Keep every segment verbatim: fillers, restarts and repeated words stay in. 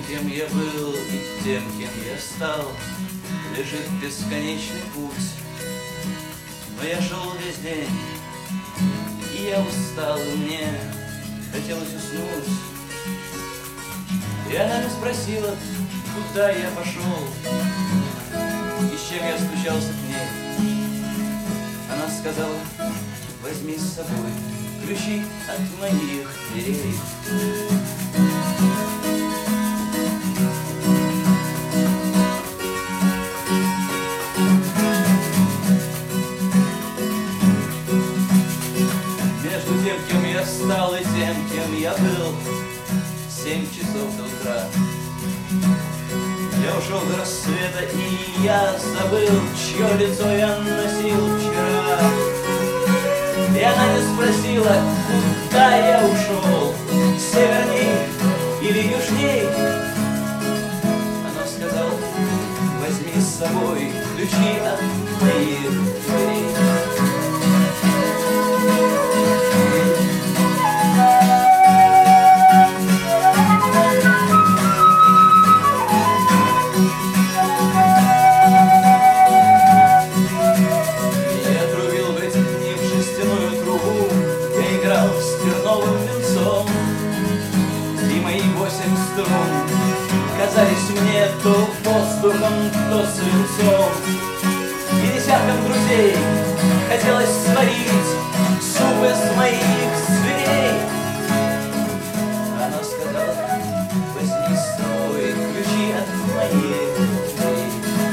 кем я был и тем, кем я стал, лежит бесконечный путь. Но я шел весь день, и я устал, и мне хотелось уснуть. И она не спросила, куда я пошел и с чем я стучался к ней. Она сказала: возьми с собой ключи от моих дверей. Между тем, кем я стал, и тем, кем я был, семь часов до утра. Я ушел до рассвета, и я забыл, чье лицо я носил вчера. И она не спросила, куда я ушел, северней или южней. Она сказала: возьми с собой ключи от моих дверей. Казались мне то воздухом, то свинцом, и десяткам друзей хотелось сварить суп из моих зверей. Она сказала: возьми с собой ключи от моих дверей.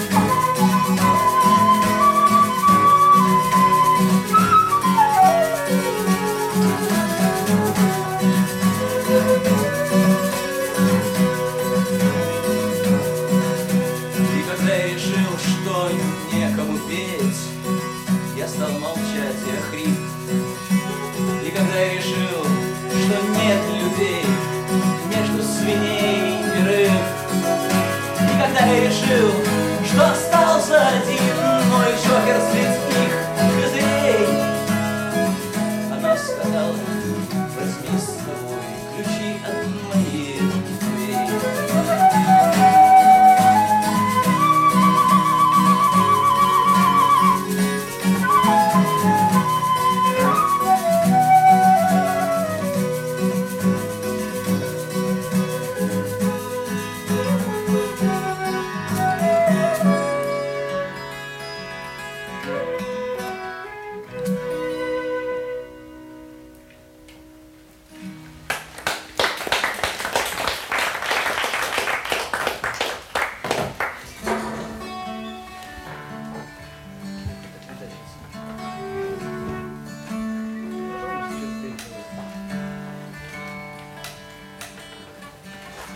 Я стал молчать и охрип. И когда я решил, что нет людей между свиней и рыб, и когда я решил,